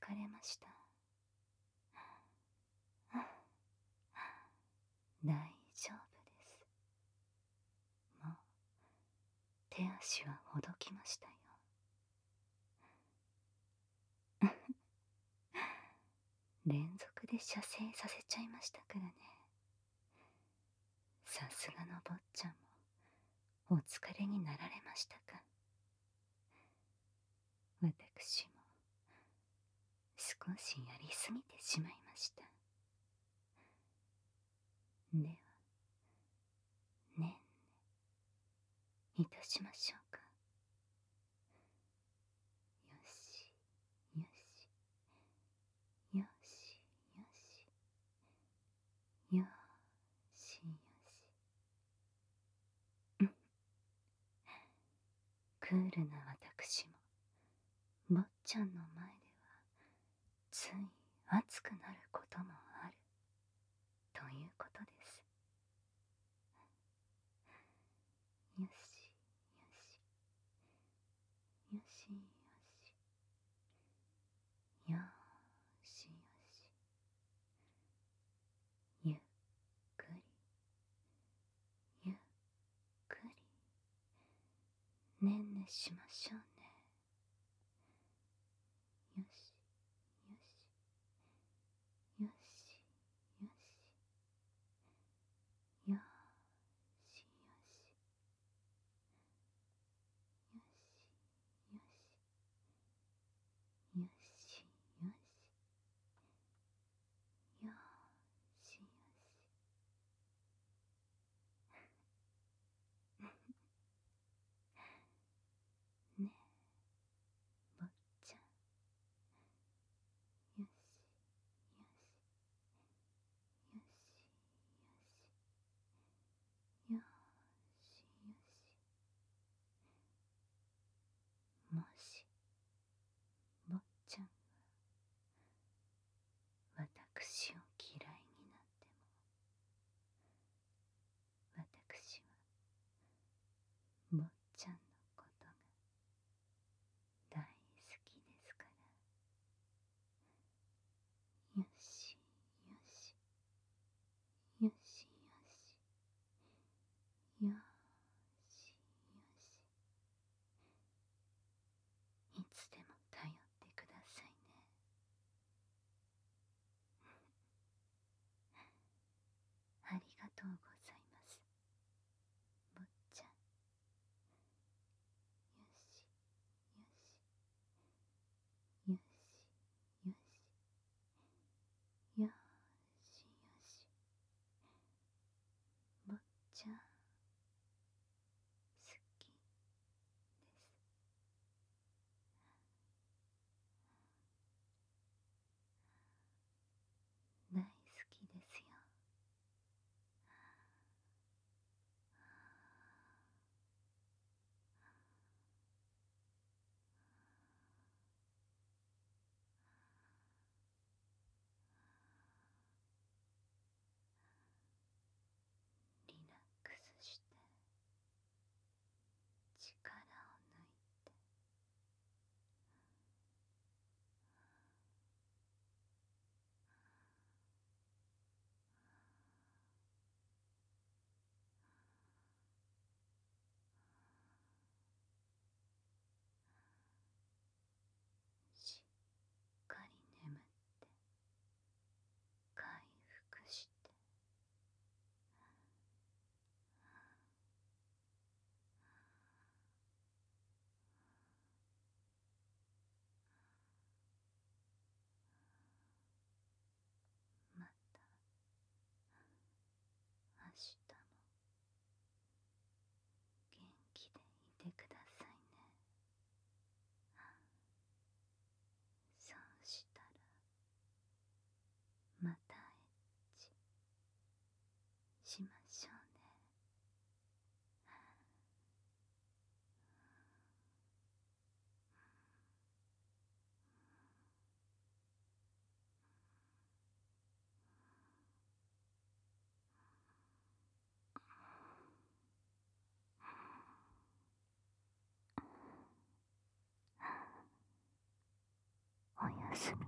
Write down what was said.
れました。大丈夫です。もう手足はほどきましたよ。連続で射精させちゃいましたからね。さすがの坊ちゃんもお疲れになられましたか。私も少しやりすぎてしまいました。ではねんねいたしましょうか。よしよしよしよしよしよし。クールな私も坊ちゃんの前ではつい熱くなることもあるということです。よしよしよしよしよしよし、ゆっくりゆっくりねんねしましょうね。よしよしよしよしよしよしよしよしよしよしよしよしねえ、坊ちゃん。よしよしよしよしよしよし。もし坊ちゃんが私を嫌いになっても、私は坊ちゃんのことが大好きですから。よしよしよしよしよしよし、いつでも頼ってくださいね。ありがとうございます、坊ちゃん。よしよしよしよしよしよし、坊ちゃん好きです。大好きですよ。リラックスして力を抜いて、しっかり眠って回復して、また明日も元気でいてくださいね。そうしたらまたエッチしましょうね。おやすみ